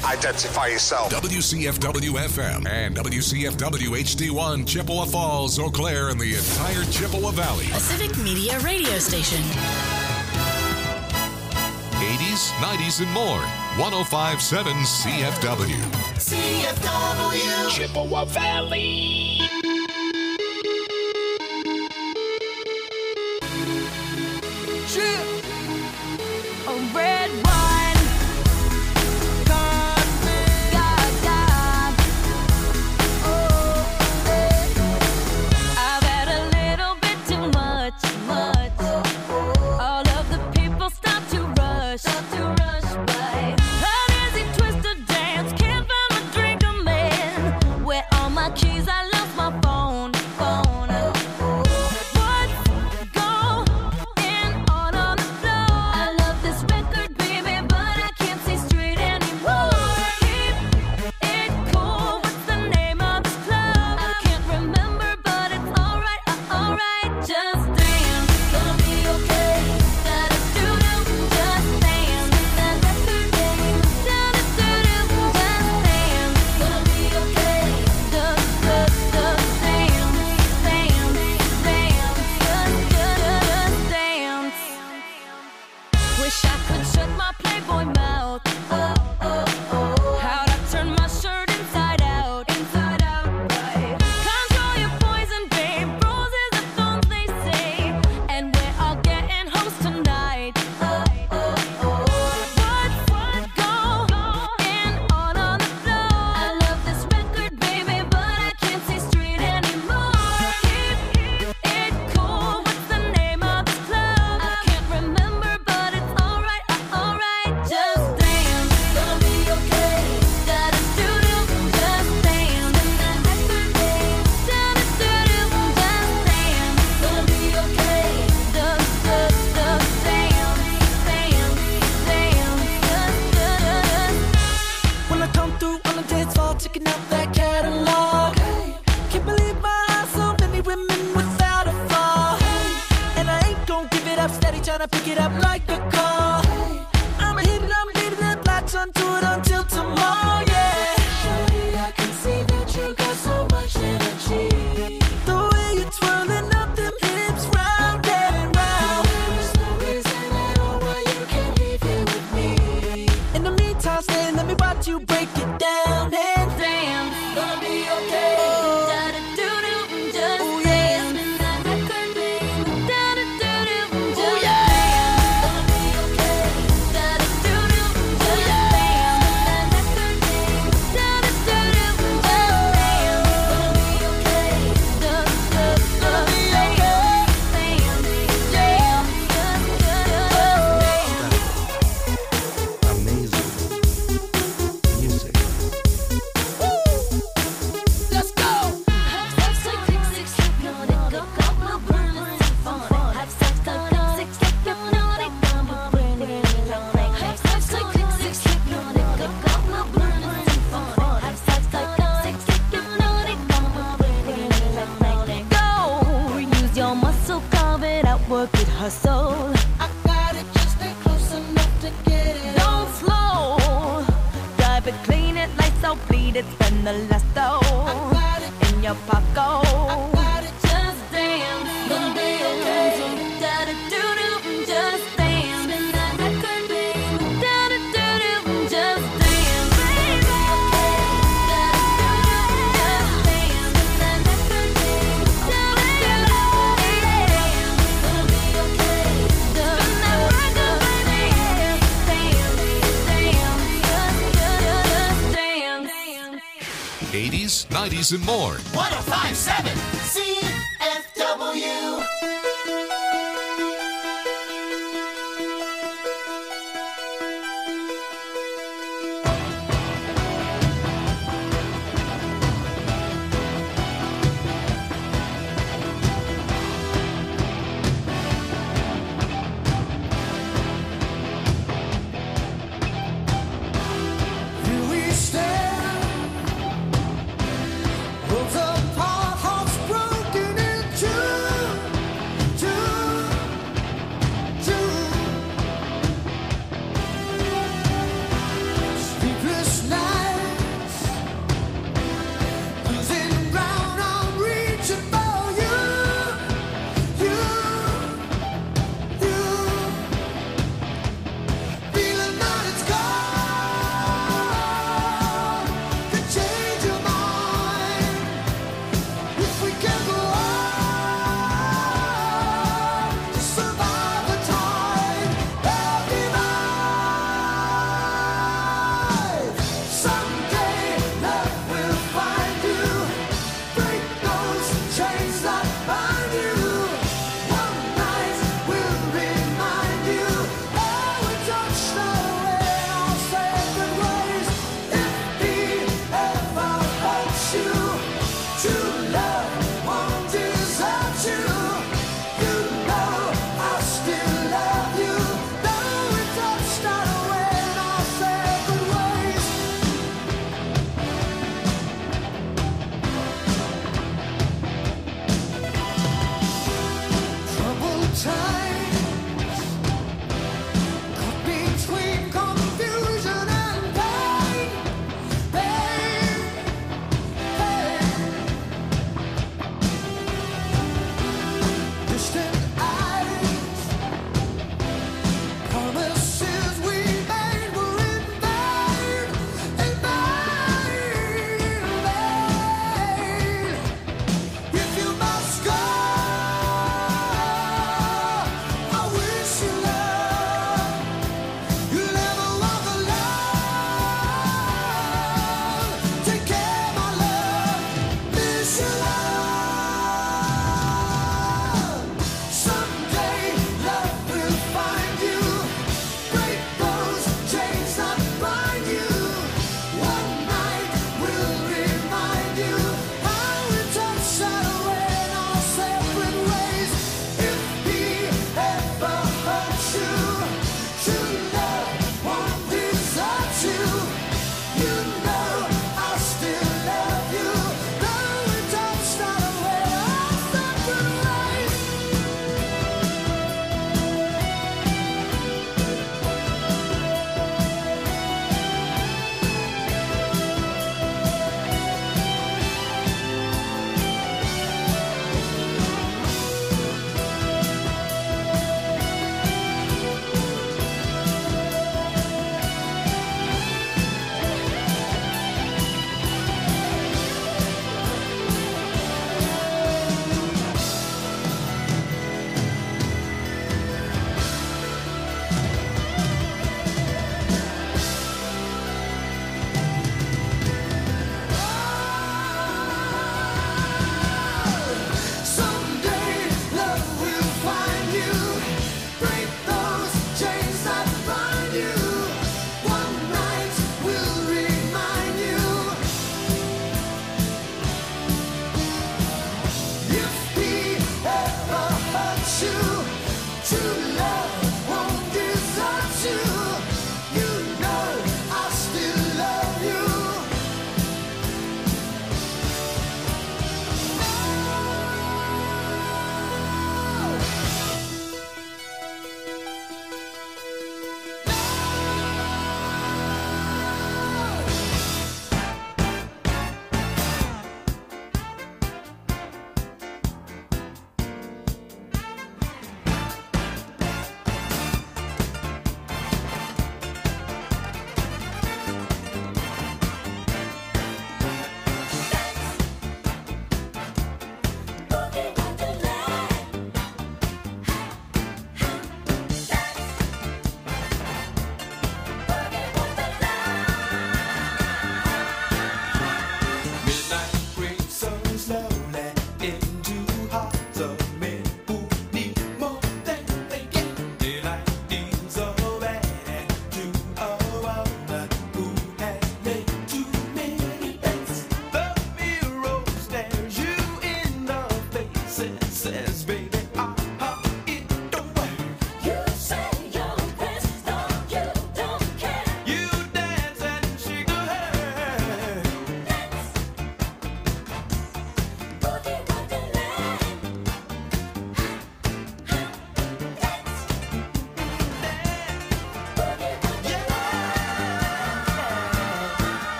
Identify yourself. WCFW-FM and WCFW-HD1, Chippewa Falls, Eau Claire, and the entire Chippewa Valley. A Civic Media radio station. 80s, 90s, and more. 105.7 CFW. CFW. Chippewa Valley. A red wine, God, oh, I've had a little bit too much. All of the people start to rush by. An easy twist to dance, can't find my drink, I'm in. Where all my keys, I lost my phone. And more. 105.7 CFW. Sleepless night.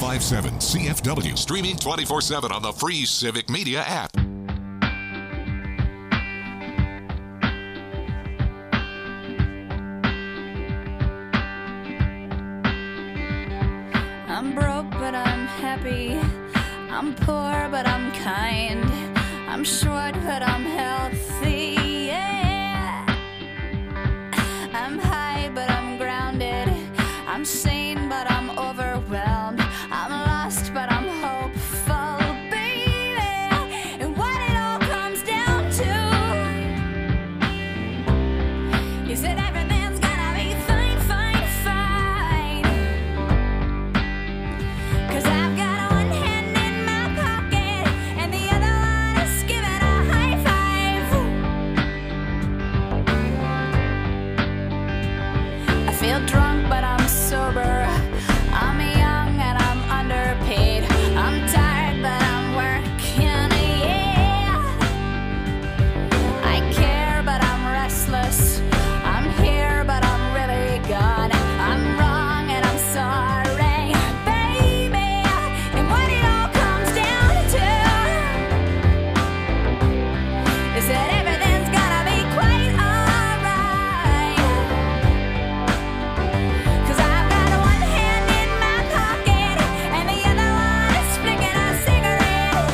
1057 CFW. Streaming 24/7 on the free Civic Media app. I'm broke, but I'm happy. I'm poor, but I'm kind. I'm short, but I'm healthy. Yeah. I'm high, but I'm grounded. I'm sane, but I'm overwhelmed. I'm lost, but I'm hopeful, baby. And what it all comes down to is that everything's gonna be fine, fine, fine. 'Cause I've got one hand in my pocket and the other one is giving a high five. I feel drunk, but I'm sober. I'm young and I'm underpaid. I'm tired, but I'm working, yeah. I care, but I'm restless. I'm here, but I'm really gone. I'm wrong and I'm sorry, baby. And what it all comes down to is that everything's gonna be quite alright. 'Cause I've got one hand in my pocket and the other one is flicking a cigarette.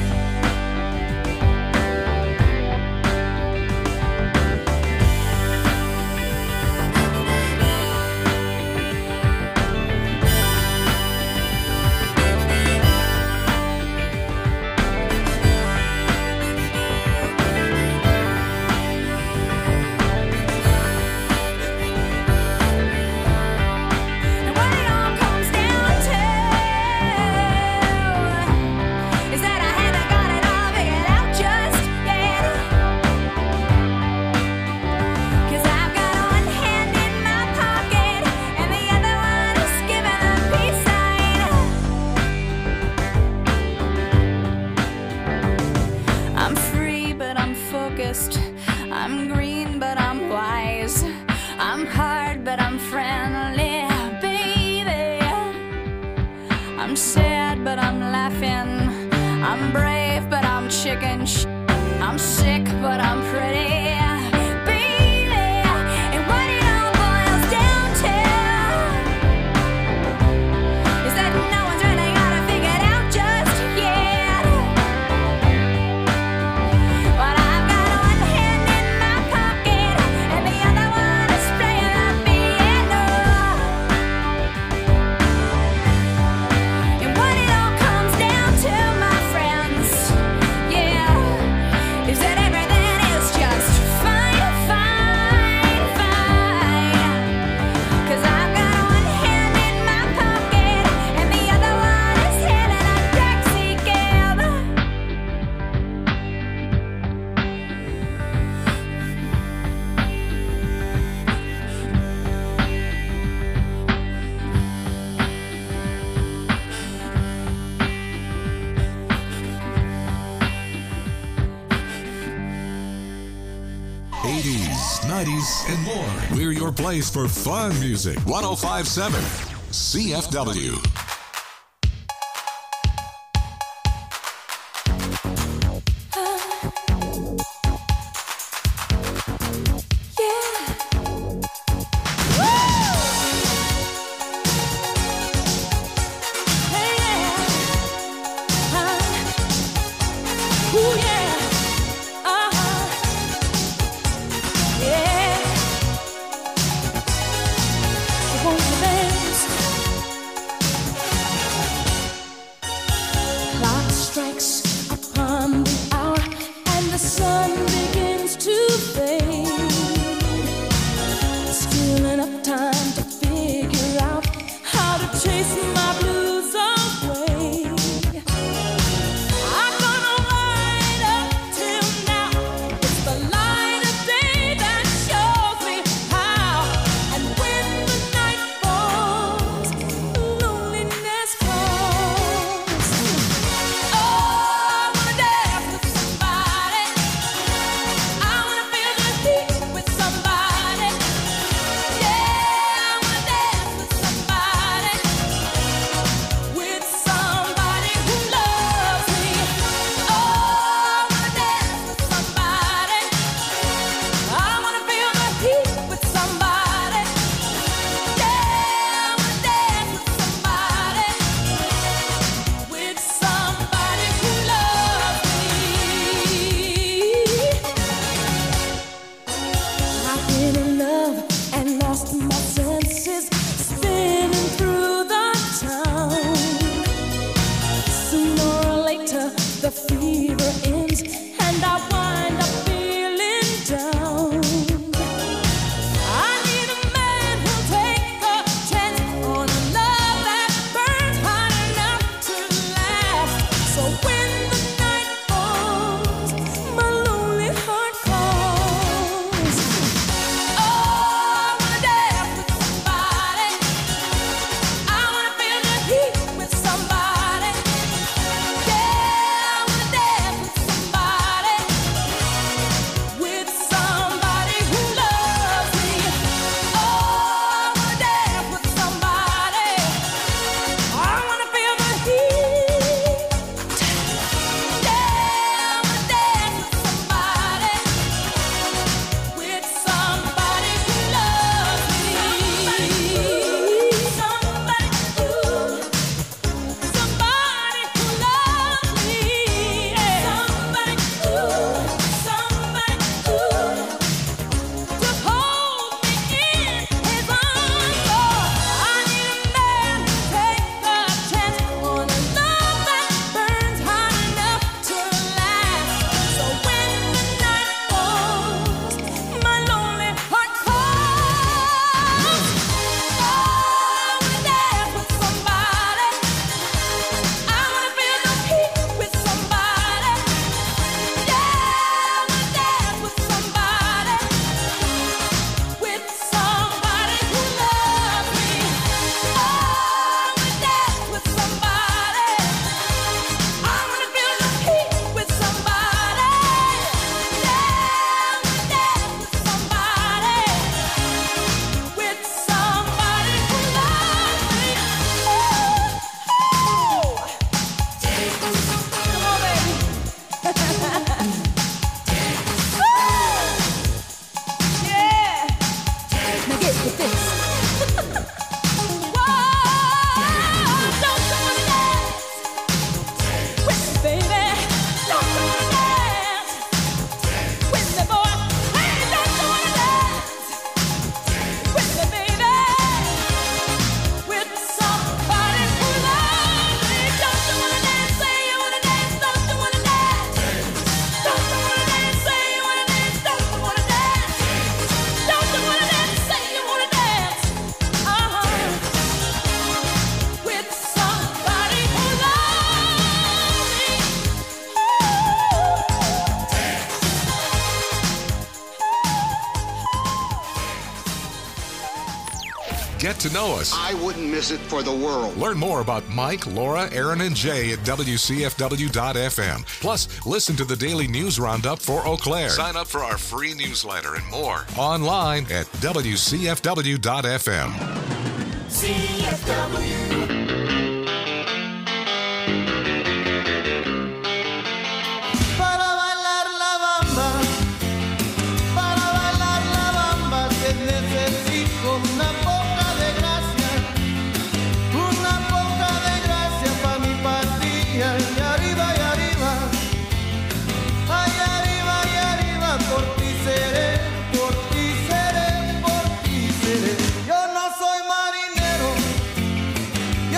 And what it all comes down to is that I haven't got it all figured out just yet. 'Cause I've got one hand in my pocket and the other one is giving a peace sign. I'm free, but I'm focused. I'm green, but I'm wise. I'm hard, but I'm friendly, baby. I'm sad, but I'm laughing. I'm brave, but I'm chicken. I'm sick, but I'm pretty, baby. And what it all boils down to is that no one's really got it figured out just yet. But I've got one hand in my pocket and the other one is playing the piano. And what it all comes down to, my friends, yeah, is that everything is just fine, fine, fine. 'Cause I've got one hand in my pocket and the other one is hailing a taxi cab. '80s, '90s, and more. We're your place for fun music. 1057 CFW. Get to know us. I wouldn't miss it for the world. Learn more about Mike, Laura, Aaron, and Jay at WCFW.FM. Plus, listen to the daily news roundup for Eau Claire. Sign up for our free newsletter and more online at WCFW.FM. CFW. Yo no soy marinero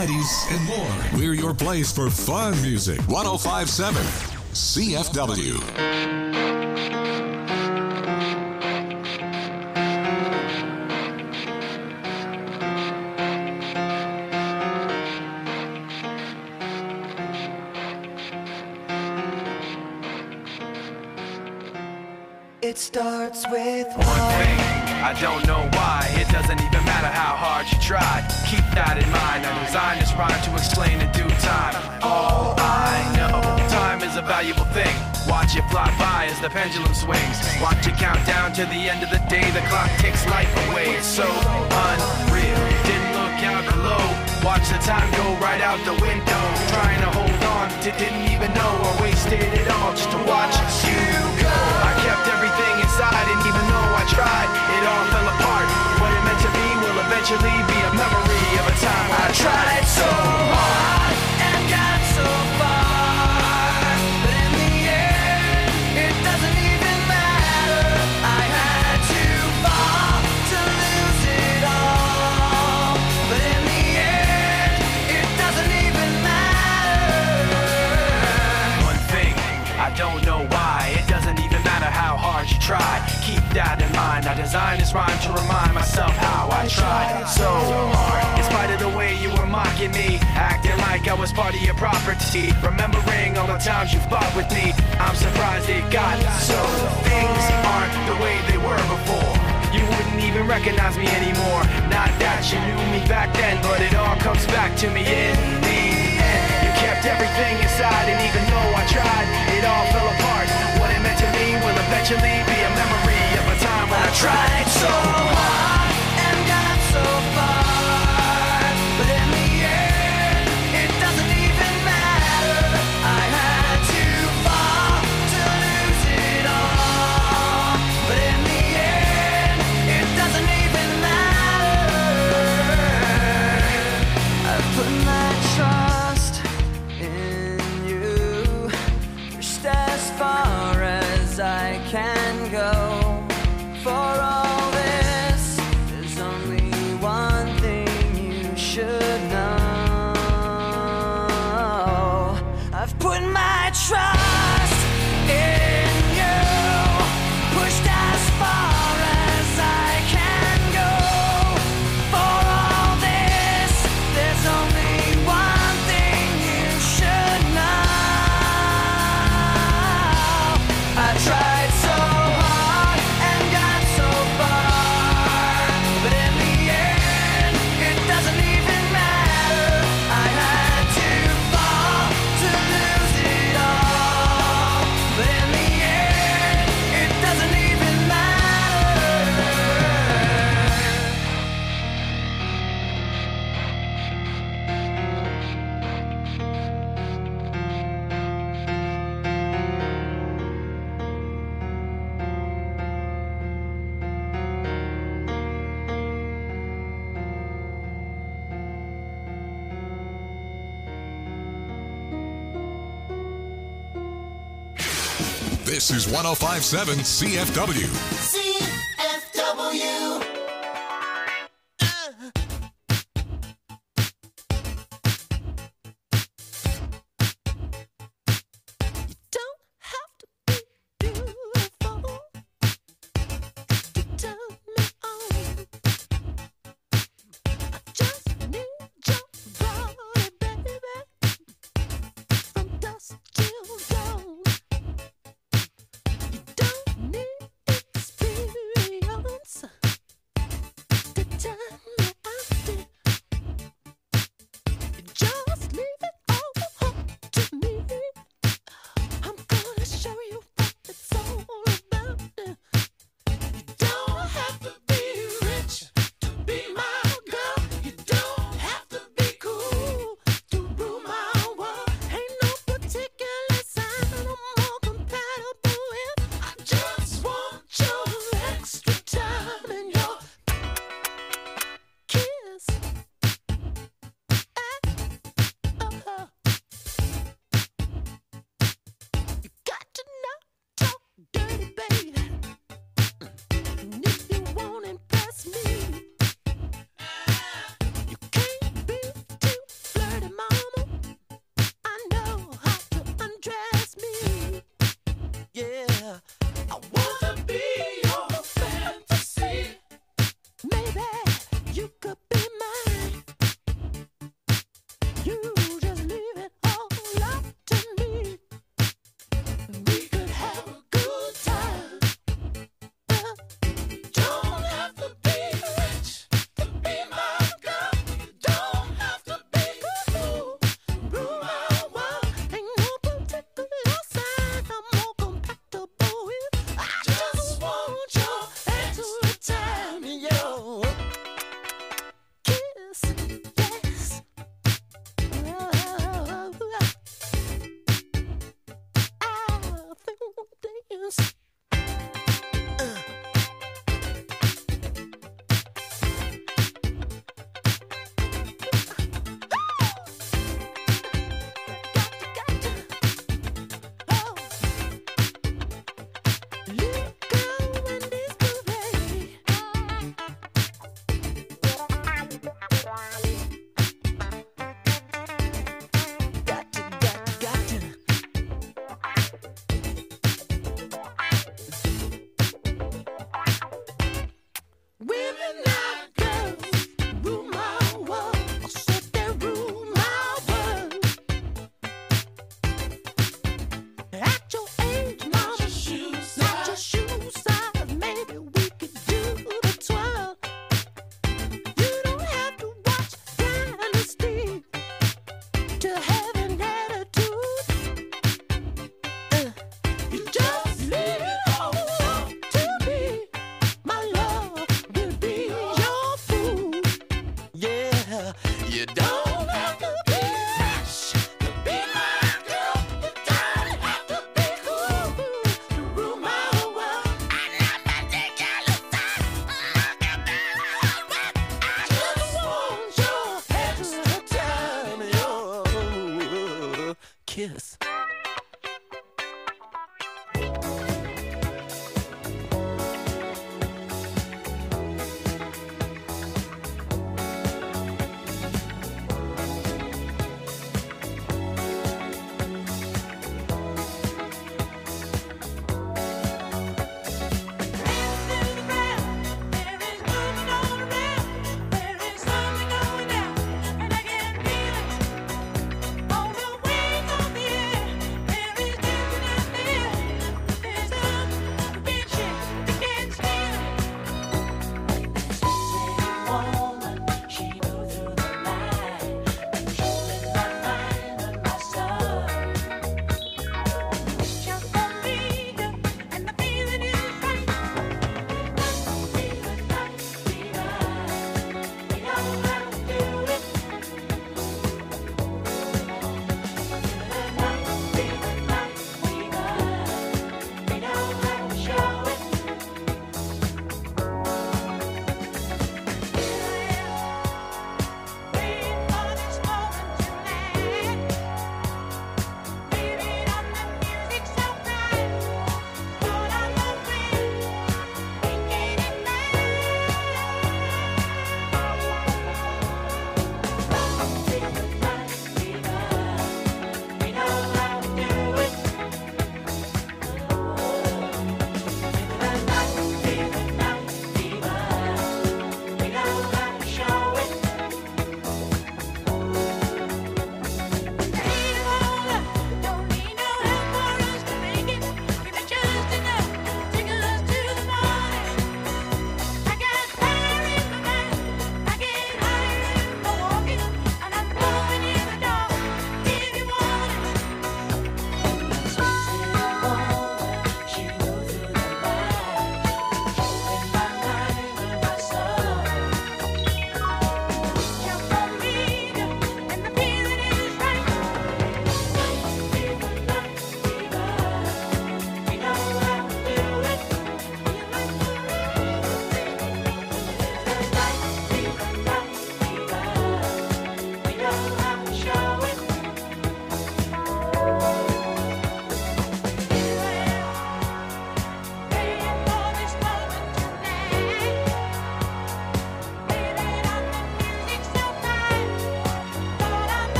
90s, and more. We're your place for fun music. 105.7 CFW. It starts with one thing, I don't know why. It doesn't even matter how hard you try. Keep that in mind. I designed this rhyme to explain in due time. All I know, time is a valuable thing. Watch it fly by as the pendulum swings. Watch it count down to the end of the day. The clock takes life away. It's so unreal. Didn't look out below. Watch the time go right out the window. Trying to hold on to didn't even know I wasted it all just to watch you go. I kept everything inside, and even though I tried, it all fell apart. What it meant to be will eventually be a memory of a time when I tried so hard and got so far, but in the end, it doesn't even matter. I had to fall to lose it all, but in the end, it doesn't even matter. One thing, I don't know why, it doesn't even matter how hard you try. Keep that in mind. I designed this rhyme to remind myself how I tried so hard. In spite of the way you were mocking me, acting like I was part of your property, remembering all the times you fought with me, I'm surprised it got so. Things aren't the way they were before. You wouldn't even recognize me anymore. Not that you knew me back then, but it all comes back to me in the end. You kept everything inside, and even though I tried, it all fell apart. What it meant to me will eventually be a memory of a time when I tried so hard and got so far, but in the end, it doesn't even matter. I had to fall to lose it all, but in the end, it doesn't even matter. I've put my trust in you, pushed as far as I can go. For all this, there's only one thing you should know. I've put my trust in you, pushed as far as I can go. For all this, there's only one thing you should know. I tried so hard and got so far, but in the end, it doesn't even matter. I had to fall to lose it all, but in the end, it doesn't even matter. This is 105.7 CFW. CFW. Don't have to be beautiful to turn me on. I just need your body, baby, from dusk till dawn. You don't need I wanna be your fantasy. Maybe you could be mine. You just leave it all up to me. We could have a good time. Don't have to be rich to be my girl. Don't have to be cool. Rule my world. Ain't no particular sign. I'm more compatible with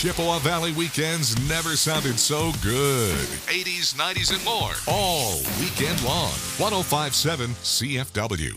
Chippewa Valley weekends never sounded so good. 80s, 90s, and more. All weekend long. 105.7 CFW.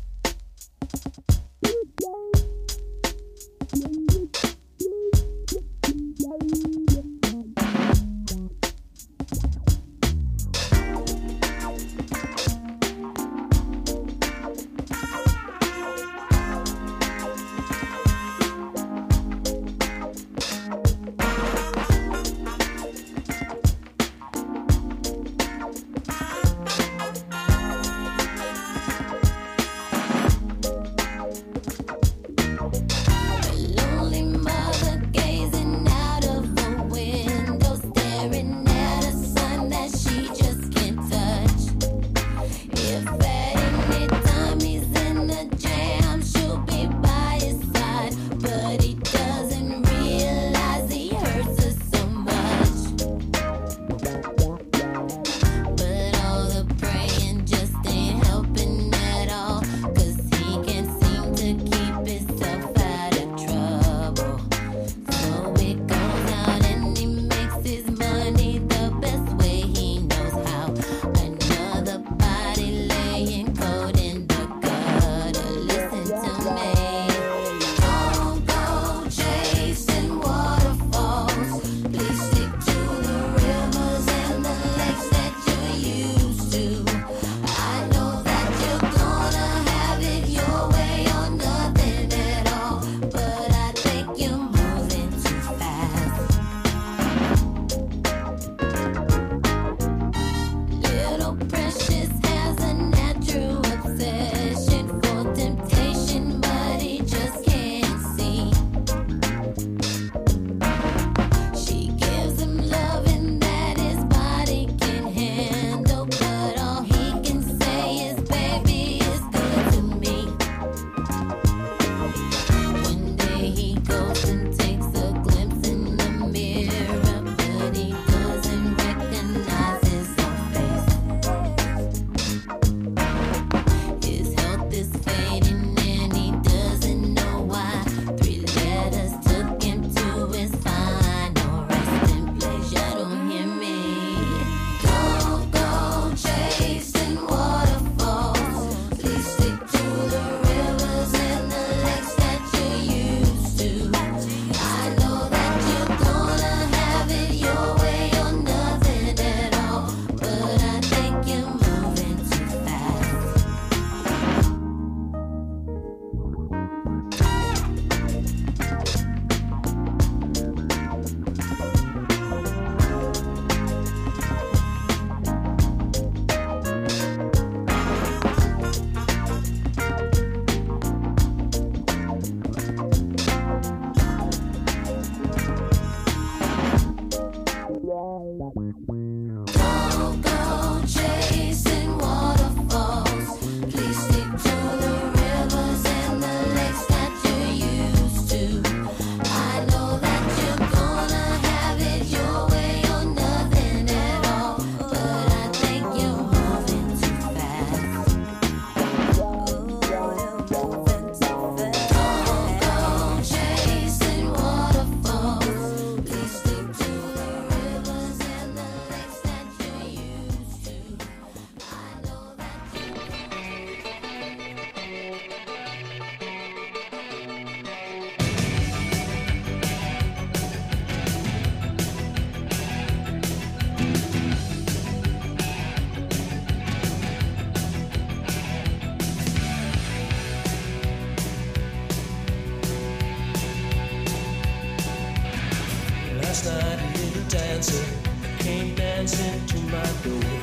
Last night a little dancer came dancing to my door.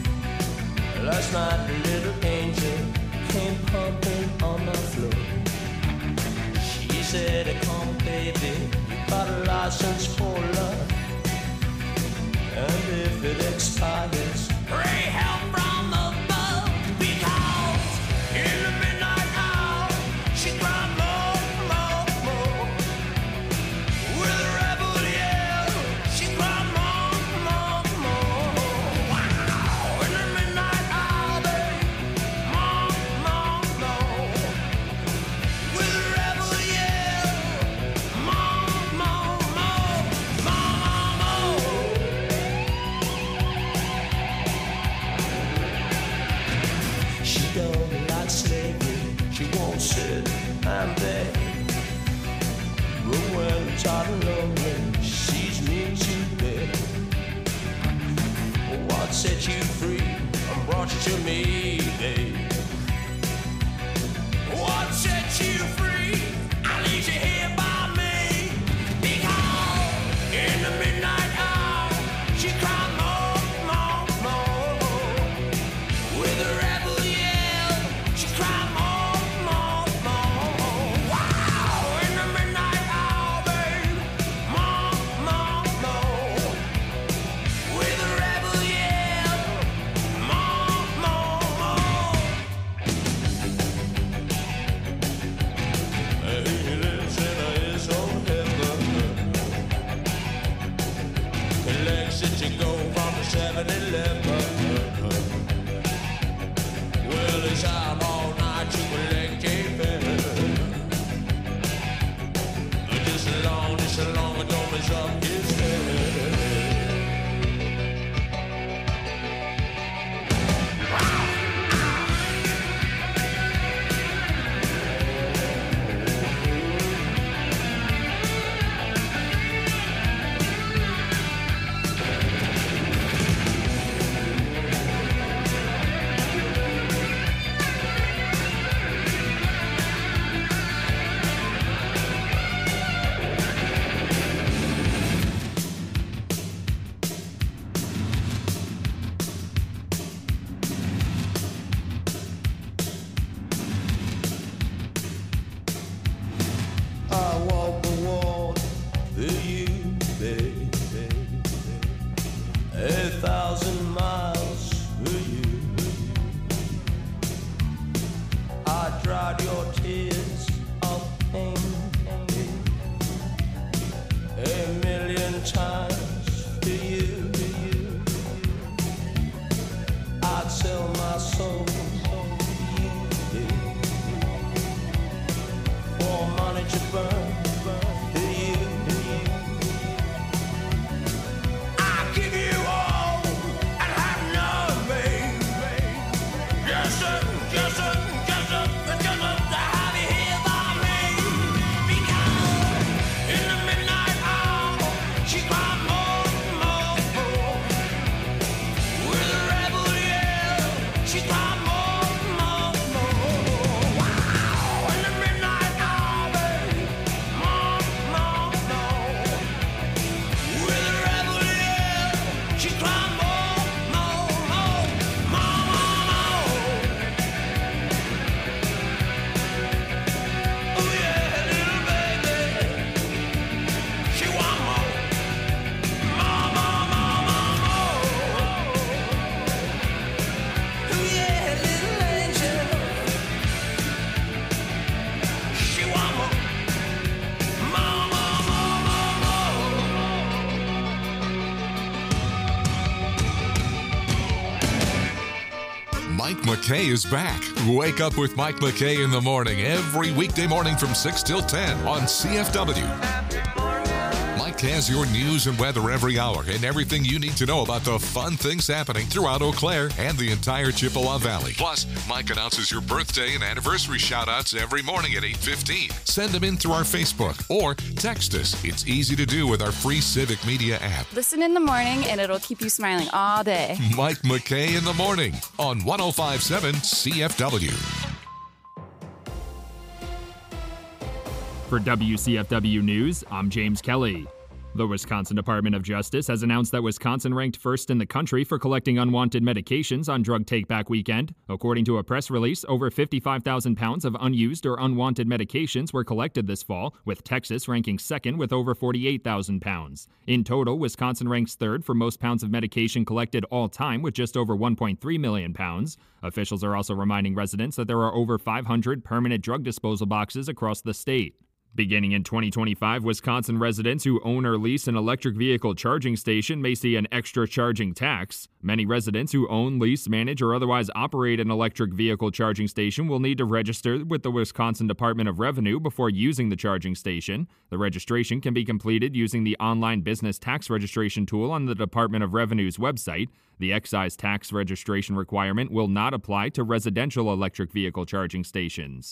Last night a little angel came pumping on my floor. She said, come baby, you got a license for love, and if it expires, pray help from above, because in the midnight hour she cried more, more, more. With a rebel yell, she cried more, more, more. Wow. In the midnight hour, babe, more, more, more. With a rebel yell, more, more, more. sit and beg. But when it's hot and lonely, she sees me to bed. What set you free and brought you to me, babe? What set you free? I leave you here by me. Because in the midnight hour, she cried more, more, more. With a rebel yell, she cried more, more, more. Wow! In the midnight hour, babe, more, more, more. With a rebel yell, more, more, more. He lives in his own heaven. Collects it to go from the 7-Eleven. Well, he's out all night to collect a fare. Just as long as don't mess up his head. I walk the walk for you, baby. 1,000 miles for you. I dried your tears of pain 1,000,000 times for you. I'd sell my soul for you, for money to burn for you. I give you all and have none, babe. Just to have you here by me. Because in the midnight hour, she cried more, more, more. With a rebel yell, she cried more, more, more. Wow! In the midnight hour, babe, more, more, more. With a rebel yell, she cried more, more, more, more, more. Oh yeah, little baby, she want more, more, more, more, more, more. Oh yeah, little angel, she want more, more, more, more, more, more. Mike McKay is back. Wake up with Mike McKay in the morning every weekday morning from 6 till 10 on CFW. Mike has your news and weather every hour and everything you need to know about the fun things happening throughout Eau Claire and the entire Chippewa Valley. Plus, Mike announces your birthday and anniversary shout-outs every morning at 8:15. Send them in through our Facebook or text us. It's easy to do with our free Civic Media app. Listen in the morning and it'll keep you smiling all day. Mike McKay in the morning on 105.7 CFW. For WCFW News, I'm James Kelly. The Wisconsin Department of Justice has announced that Wisconsin ranked first in the country for collecting unwanted medications on Drug Take-Back Weekend. According to a press release, over 55,000 pounds of unused or unwanted medications were collected this fall, with Texas ranking second with over 48,000 pounds. In total, Wisconsin ranks third for most pounds of medication collected all time, with just over 1.3 million pounds. Officials are also reminding residents that there are over 500 permanent drug disposal boxes across the state. Beginning in 2025, Wisconsin residents who own or lease an electric vehicle charging station may see an extra charging tax. Many residents who own, lease, manage, or otherwise operate an electric vehicle charging station will need to register with the Wisconsin Department of Revenue before using the charging station. The registration can be completed using the online business tax registration tool on the Department of Revenue's website. The excise tax registration requirement will not apply to residential electric vehicle charging stations.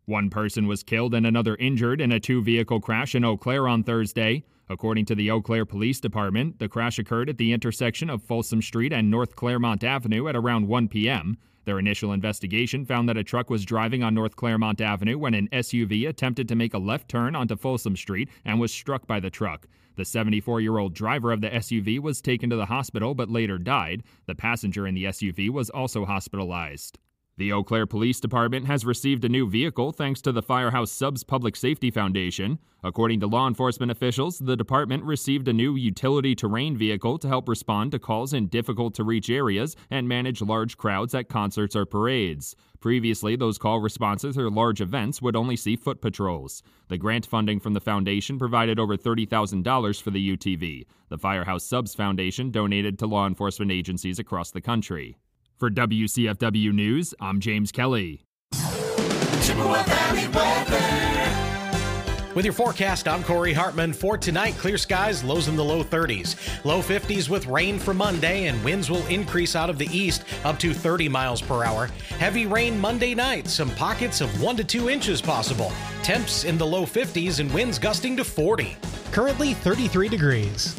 One person was killed and another injured in a two-vehicle crash in Eau Claire on Thursday. According to the Eau Claire Police Department, the crash occurred at the intersection of Folsom Street and North Claremont Avenue at around 1 p.m. Their initial investigation found that a truck was driving on North Claremont Avenue when an SUV attempted to make a left turn onto Folsom Street and was struck by the truck. The 74-year-old driver of the SUV was taken to the hospital but later died. The passenger in the SUV was also hospitalized. The Eau Claire Police Department has received a new vehicle thanks to the Firehouse Subs Public Safety Foundation. According to law enforcement officials, the department received a new utility terrain vehicle to help respond to calls in difficult-to-reach areas and manage large crowds at concerts or parades. Previously, those call responses or large events would only see foot patrols. The grant funding from the foundation provided over $30,000 for the UTV. The Firehouse Subs Foundation donated to law enforcement agencies across the country. For WCFW News, I'm James Kelly. Chippewa Valley weather. With your forecast, I'm Corey Hartman. For tonight, clear skies, lows in the low 30s. Low 50s with rain for Monday, and winds will increase out of the east up to 30 miles per hour. Heavy rain Monday night, some pockets of 1 to 2 inches possible. Temps in the low 50s and winds gusting to 40. Currently 33 degrees.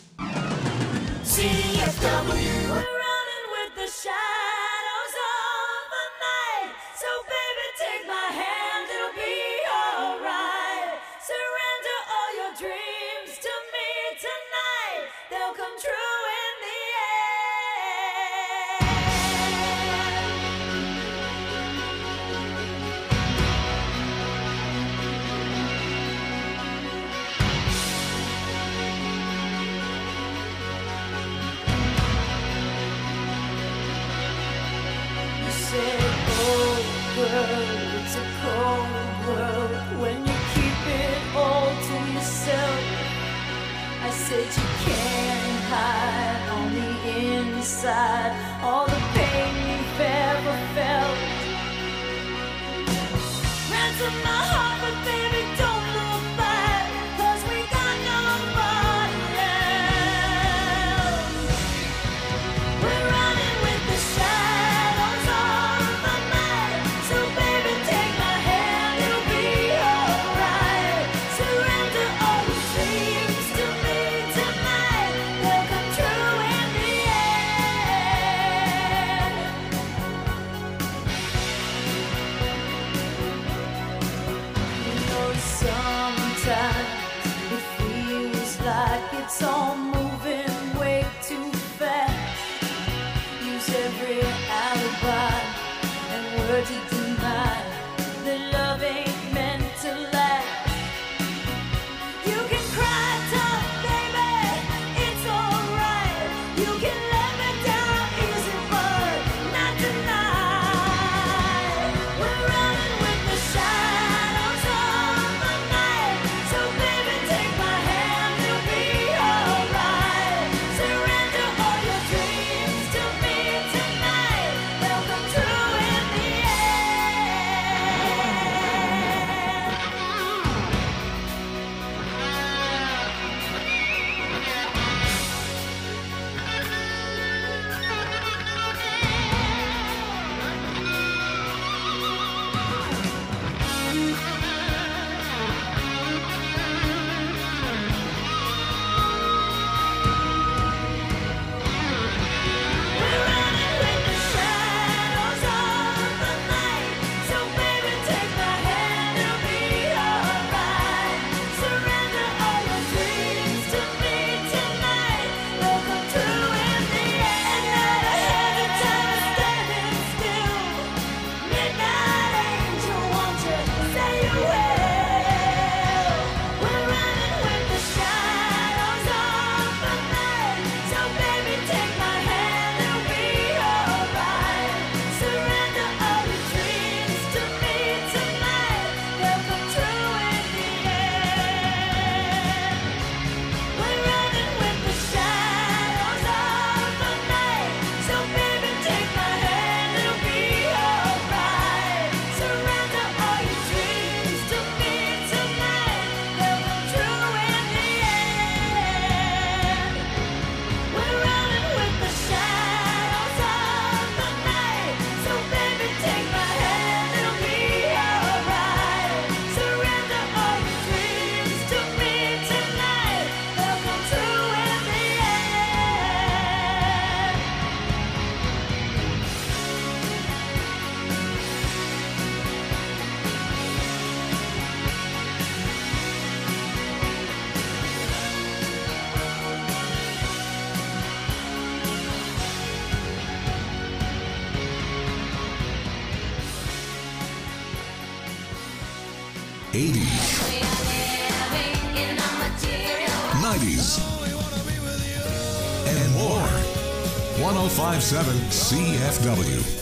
CFW. The shadows of the night. So baby, take my hand, it'll be alright. Surrender all your dreams to me tonight. They'll come true in the It's a cold world when you keep it all to yourself. I said you can't hide on the inside all the pain you've ever felt. Ransom my heart, but baby, don't look back, 'cause we got nobody else. We're running with the shadows of the night. So baby, take my hand, it'll be alright. Surrender all your dreams to me tonight. They'll come true in the end. You know, sometimes it feels like it's all moving way too fast. Use every alibi and word to deny that love ain't meant to last. You can cry tough, baby, it's alright. You can let me down easy, but not tonight. We're running with the shadows of the night. So baby, take my hand, it'll be alright. Surrender all your dreams to me tonight. They'll come true in the end. 80s, 90s, and more. 105.7 CFW.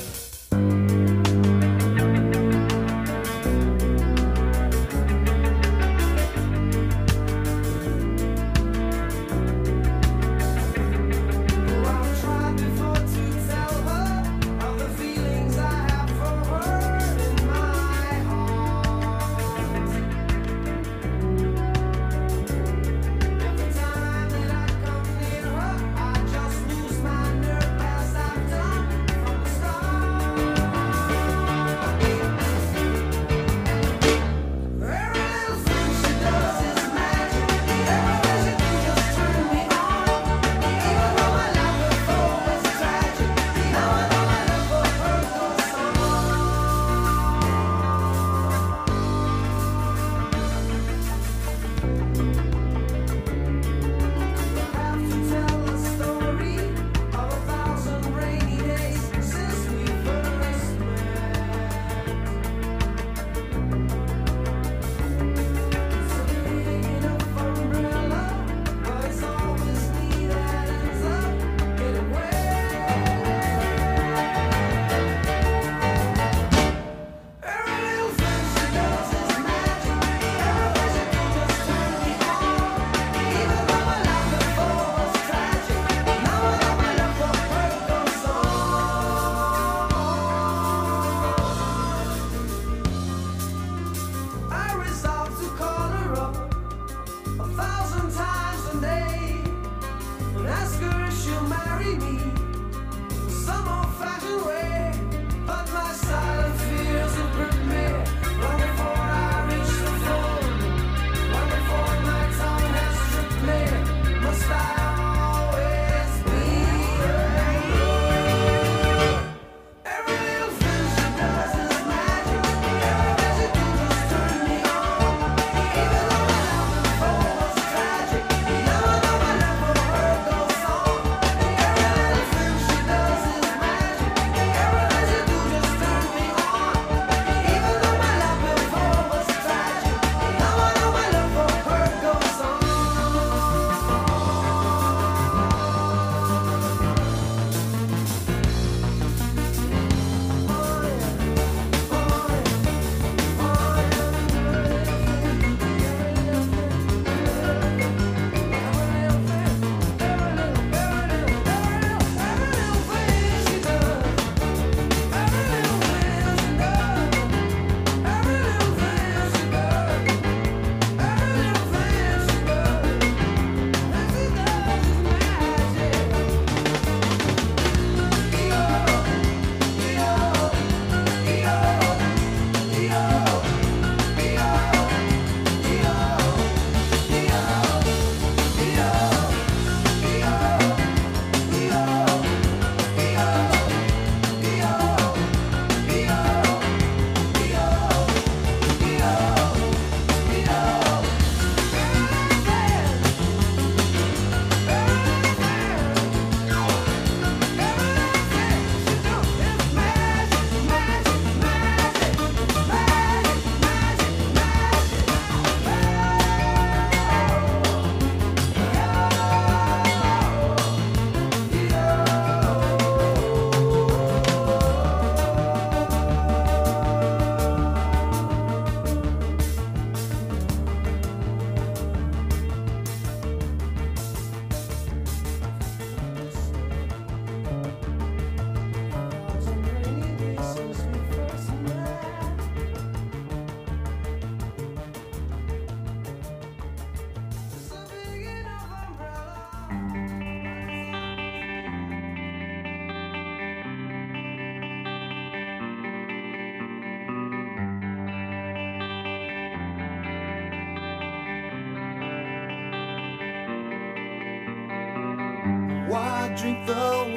Why drink the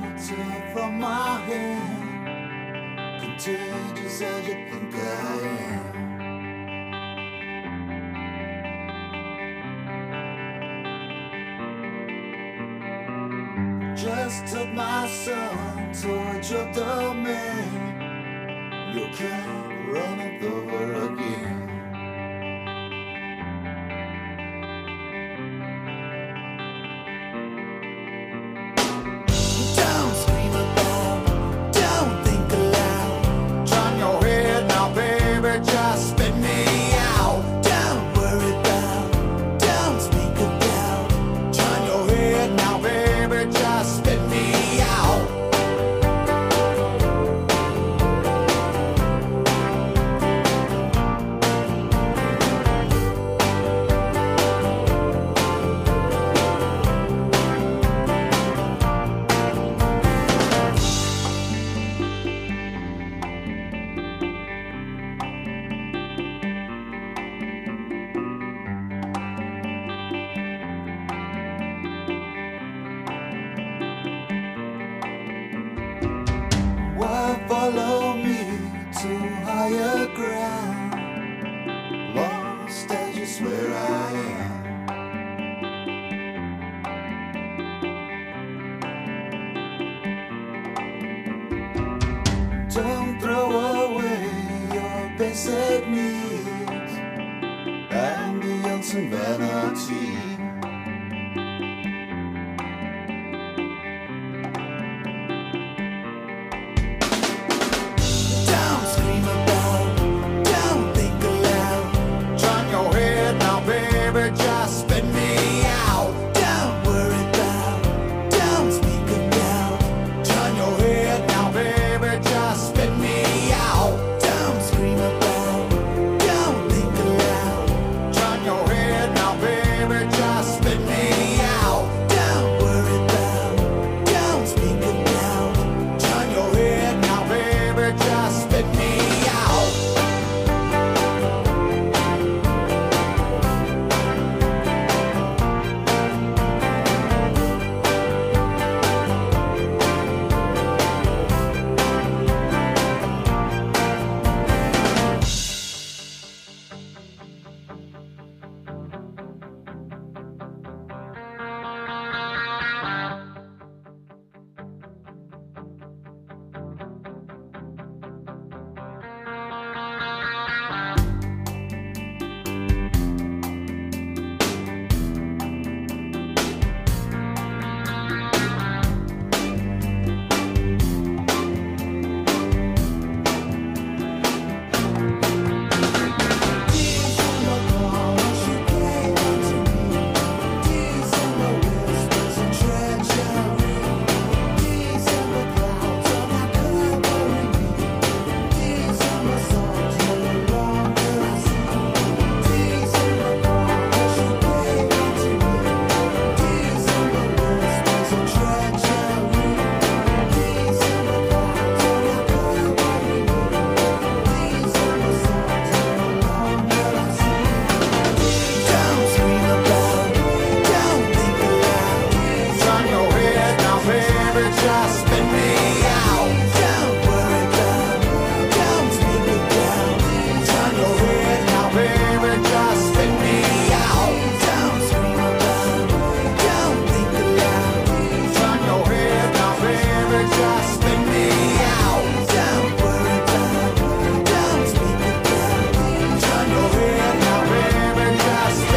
water from my hand? Contagious as you think I am. Just took my son towards your domain. You can't run it over again. higher ground, lost as you swear I am. Don't throw away your basic needs and beyond some vanity.